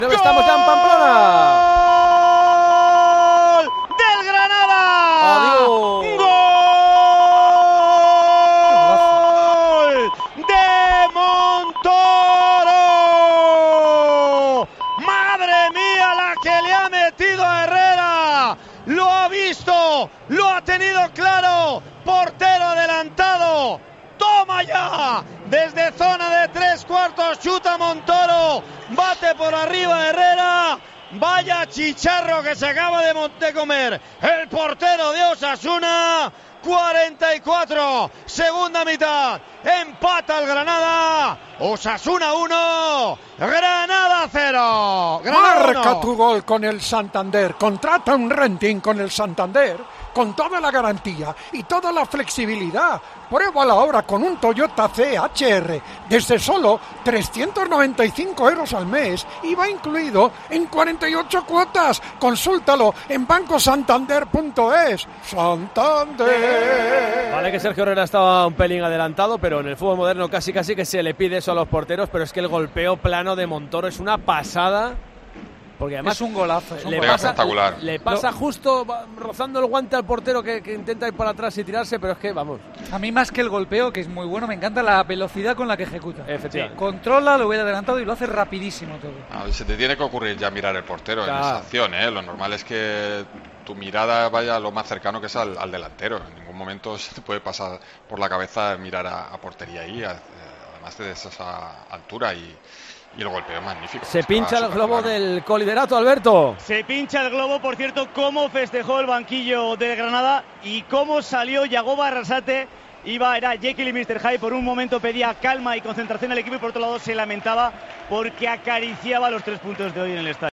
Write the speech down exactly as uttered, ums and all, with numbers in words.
Estamos ya en Pamplona. ¡Gol del Granada! Adiós. ¡Gol de Montoro! ¡Madre mía la que le ha metido a Herrera! Lo ha visto, lo ha tenido claro. Portero adelantado. ¡Toma ya! Desde zona de tres cuartos chuta Montoro. Bate por arriba Herrera. Vaya chicharro que se acaba de, de comer el portero de Osasuna. cuarenta y cuatro, segunda mitad. Empata el Granada. Osasuna uno, Granada cero. Marca tu gol con el Santander. Contrata un renting con el Santander con toda la garantía y toda la flexibilidad. Pruébala ahora con un Toyota C H R desde solo trescientos noventa y cinco euros al mes y va incluido en cuarenta y ocho cuotas. Consúltalo en banco santander punto es. Santander. Vale que Sergio Herrera estaba un pelín adelantado, pero en el fútbol moderno casi casi que se le pide eso a los porteros, pero es que el golpeo plano de Montoro es una pasada. Porque además es un golazo, es un le, golazo. pasa, espectacular. le pasa justo rozando el guante al portero que, que intenta ir para atrás y tirarse, pero es que vamos. A mí más que el golpeo, que es muy bueno, me encanta la velocidad con la que ejecuta. Efectivamente. Controla, lo hubiera adelantado y lo hace rapidísimo todo. A ver, se te tiene que ocurrir ya mirar el portero Claro. en esa acción, ¿eh? Lo normal es que tu mirada vaya lo más cercano que es al, al delantero. En ningún momento se te puede pasar por la cabeza mirar a, a portería ahí, a, además de esa altura y... Y el golpeo es magnífico. Se pincha el Estaba globo superclaro. del coliderato, Alberto. Se pincha el globo, por cierto, cómo festejó el banquillo de Granada y cómo salió Yagoba Arrasate. Iba, era Jekyll y mister Hyde. Por un momento pedía calma y concentración al equipo y por otro lado se lamentaba porque acariciaba los tres puntos de hoy en el estadio.